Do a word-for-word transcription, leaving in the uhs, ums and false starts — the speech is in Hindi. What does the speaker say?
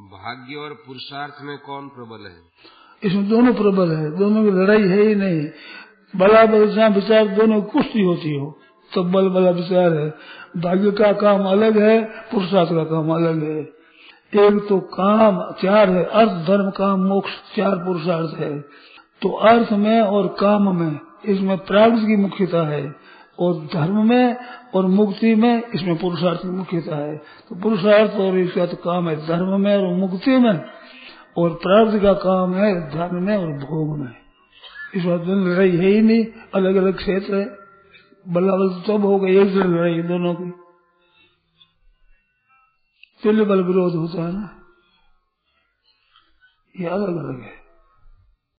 भाग्य और पुरुषार्थ में कौन प्रबल है? इसमें दोनों प्रबल है, दोनों की लड़ाई है ही नहीं। बला बलसा विचार दोनों कुश्ती होती हो तो बल बला विचार है। भाग्य का काम अलग है, पुरुषार्थ का काम अलग है। एक तो काम चार है, अर्थ धर्म काम मोक्ष चार पुरुषार्थ है। तो अर्थ में और काम में इसमें प्रारब्ध की मुख्यता है, और धर्म में और मुक्ति में इसमें पुरुषार्थ की मुख्यता है। तो पुरुषार्थ और इसका तो काम है धर्म में और मुक्ति में, और प्रारब्ध का काम है धर्म में और भोग में। इस बात में लड़ाई है ही नहीं, अलग अलग क्षेत्र है। बल्ला बल तब हो गई एक लड़ाई दोनों की, तुल्य बल विरोध होता है ना, ये अलग अलग है।